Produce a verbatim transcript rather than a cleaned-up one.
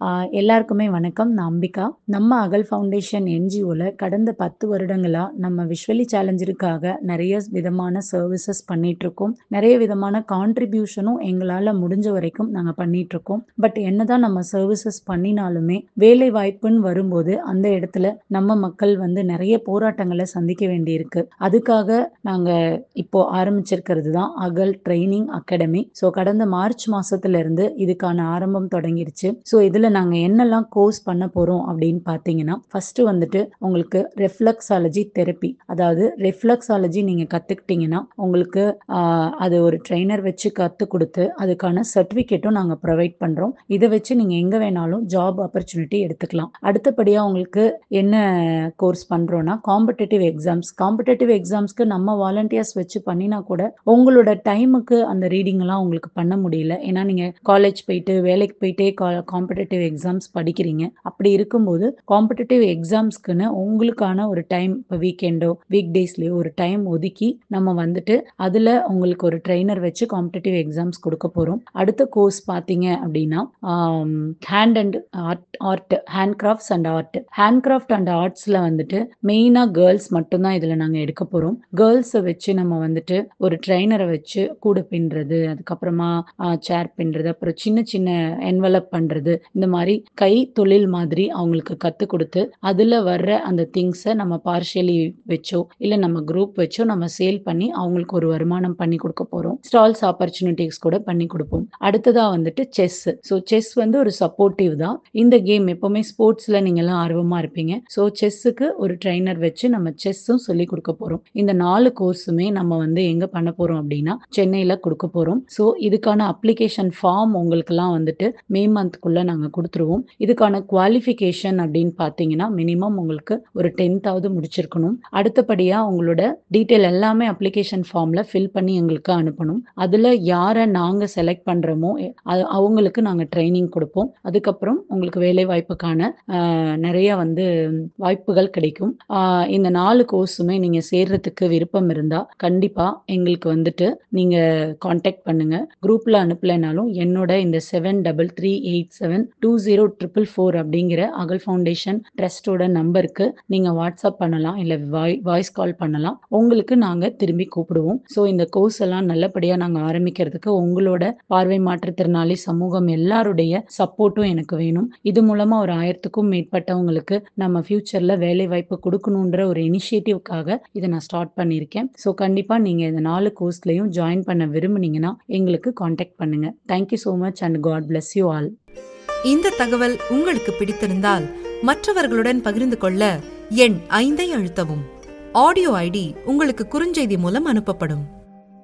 ஆ எல்லாருக்குமே வணக்கம். நான் அம்பிகா. நம்ம அகல் ஃபவுண்டேஷன் என்ஜிஓல கடந்த பத்து வருடங்களா நம்ம விஷுவலி சேலஞ்சருக்காக நெறைய விதமான சர்விசஸ் பண்ணிட்டுருக்கோம். நெறைய விதமான கான்ட்ரிபியூஷனும் எங்களால முடிஞ்ச வரைக்கும் நாங்க பண்ணிட்டுருக்கோம். பட் என்னதான் நம்ம சர்விசஸ் பண்ணினாலுமே, வேலை வாய்ப்புன்னு வரும்போது அந்த இடத்துல நம்ம மக்கள் வந்து நெறைய போராட்டங்கள சந்திக்க வேண்டியிருக்கு. அதுக்காக நாங்க இப்போ ஆரம்பிச்சிருக்கிறது தான் அகல் ட்ரெய்னிங் அகாடமி. ஸோ கடந்த மார்ச் மாசத்துலருந்து இதுக்கான ஆரம்பம் தொடங்கிருச்சு. ஸோ இதுல நாங்க என்னெல்லாம் கோர்ஸ் பண்ண போறோம் அப்படின்னு பார்த்தீங்கன்னா, ஃபர்ஸ்ட்டு வந்துட்டு உங்களுக்கு ரெஃப்ளெக்ஸாலஜி தெரப்பி. அதாவது ரெஃப்ளெக்ஸாலஜி நீங்க கத்துக்கிட்டீங்கன்னா, உங்களுக்கு ஆ அது ஒரு ட்ரெய்னர் வச்சு கத்துக் குடுத்து, அதுக்கான சர்டிஃபிகேட்டும் நாங்க ப்ரொவைட் பண்றோம். இத வச்சு நீங்க எங்க வேணாலும் ஜாப் ஆப்பர்ச்சுனிட்டி எடுத்துக்கலாம். அடுத்தபடியா உங்களுக்கு என்ன கோர்ஸ் பண்றோம்னா, காம்படிட்டிவ் எக்ஸாம்ஸ். காம்படிட்டிவ் எக்ஸாம்ஸ்க்கு நம்ம வாலண்டியர்ஸ் வச்சு பண்ணினா கூட, உங்களோட டைமுக்கு அந்த ரீடிங்லாம் உங்களுக்கு பண்ண முடியல. ஏன்னா நீங்க காலேஜ் போயிட்டு, வேலைக்கு போயிட்டே கா காம்படிட்டிவ் எக்ஸாம்ஸ் படிக்கிறீங்க. அப்படி இருக்கும்போது, காம்படிட்டிவ் எக்ஸாம்ஸ்க்குன்னு உங்களுக்கான ஒரு டைம் இப்ப வீக்கெண்டோ, வீக் டேஸ்லயோ ஒரு டைம் ஒதுக்கி, நம்ம வந்துட்டு அதுல உங்களுக்கு ஒரு ட்ரெய்னர் வச்சு காம்படிட்டிவ் எக்ஸாம்ஸ் குடுக்க போறோம். அடுத்த கோர்ஸ் பார்த்தீங்க அப்படின்னா, ஆம் hand and art art hand crafts and art. Hand craft and ஆர்ட்ஸ்ல வந்துட்டு மெயினா கேர்ல்ஸ் மட்டும் தான் இதுல நாங்க எடுக்க போறோம். கேர்ல்ஸ வச்சு நம்ம வந்துட்டு ஒரு ட்ரெய்னர வச்சு கூட பின்றது, அதுக்கப்புறமா அ சேர் பின்றது, அப்புறம் சின்ன சின்ன என்வலப் பண்றது, இந்த மாரி கை தொழில் மாதிரி அவங்களுக்கு கத்துக் குடுத்து, அதுல வர்ற அந்த திங்ஸ நம்ம பார்ஷியலி வச்சோ, இல்ல நம்ம குரூப் வச்சோ நம்ம சேல் பண்ணி அவங்களுக்கு ஒரு வருமானம் பண்ணி குடுக்க போறோம். ஸ்டால்ஸ் ஆப்பர்ச்சுனிட்டீஸ் கூட பண்ணி குடுப்போம். அடுத்ததா வந்துட்டு செஸ். ஸோ செஸ் வந்து ஒரு சப்போர்ட்டிவ் தான். இந்த கேம் எப்பவுமே ஸ்போர்ட்ஸ்ல நீங்கலாம் ஆர்வமா இருப்பீங்க. ஸோ செஸ்ஸுக்கு ஒரு ட்ரெய்னர் வச்சு நம்ம செஸ்ஸும் சொல்லிக் குடுக்க போறோம். இந்த நாலு கோர்ஸுமே நம்ம வந்து எங்க பண்ண போறோம் அப்படின்னா, சென்னையில குடுக்க போறோம். ஸோ இதுக்கான அப்ளிகேஷன் ஃபார்ம் உங்களுக்கெல்லாம் வந்துட்டு மே மந்த்க்குள்ள நாங்க குடுத்துருவோம். இதுக்கான குவாலிஃபிகேஷன் அப்படின்னு பார்த்தீங்கன்னா, மினிமம் உங்களுக்கு ஒரு பத்தாவது முடிச்சிருக்கணும். அடுத்தபடியா உங்களோட டீட்டெயில் எல்லாமே அப்ளிகேஷன் ஃபார்ம்ல ஃபில் பண்ணி எங்களுக்கு அனுப்பணும். அதுல யார நாங்க செலக்ட் பண்றோமோ, எ அ அவங்களுக்கு நாங்க ட்ரெய்னிங் குடுப்போம். அதுக்கப்புறம் உங்களுக்கு வேலை வாய்ப்புக்கான அ நெறைய வந்து வாய்ப்புகள் கிடைக்கும். ஆ இந்த நாலு கோர்ஸுமே நீங்க சேர்றதுக்கு விருப்பம் இருந்தா, கண்டிப்பா எங்களுக்கு வந்துட்டு நீங்க கான்டாக்ட் பண்ணுங்க. குரூப்ல அனுப்பலைனாலும் என்னோட இந்த seven three three eight seven two zero four four four அப்படிங்கிற அகல் ஃபவுண்டேஷன் ட்ரஸ்ட்டோட நம்பருக்கு நீங்க வாட்ஸ்அப் பண்ணலாம். இல்ல வாய் வாய்ஸ் கால் பண்ணலாம். உங்களுக்கு நாங்க திரும்பி கூப்பிடுவோம். ஸோ இந்த கோர்ஸ் எல்லாம் நல்லபடியா நாங்க ஆரம்பிக்கிறதுக்கு உங்களோட பார்வை மாற்றுத்திறனாளி சமூகம் எல்லாருடைய சப்போர்ட்டும் எனக்கு வேணும். இது மூலமா ஒரு ஆயிரத்துக்கும் மேற்பட்டவங்களுக்கு நம்ம ஃபியூச்சர்ல வேலை வாய்ப்பு குடுக்கணுன்ற ஒரு இனிஷியேட்டிவ்க்காக இத நான் ஸ்டார்ட் பண்ணியிருக்கேன். ஸோ கண்டிப்பா நீங்க இந்த நாலு கோர்ஸ்லயும் ஜாயின் பண்ண விரும்புனீங்கன்னா, எங்களுக்கு கான்டாக்ட் பண்ணுங்க. Thank you so much and god bless you all. இந்த தகவல் உங்களுக்கு பிடித்திருந்தால் மற்றவர்களுடன் பகிர்ந்து கொள்ள எண் ஐந்தை அழுத்தவும். ஆடியோ ஐடி உங்களுக்கு குறுஞ்செய்தி மூலம் அனுப்பப்படும்.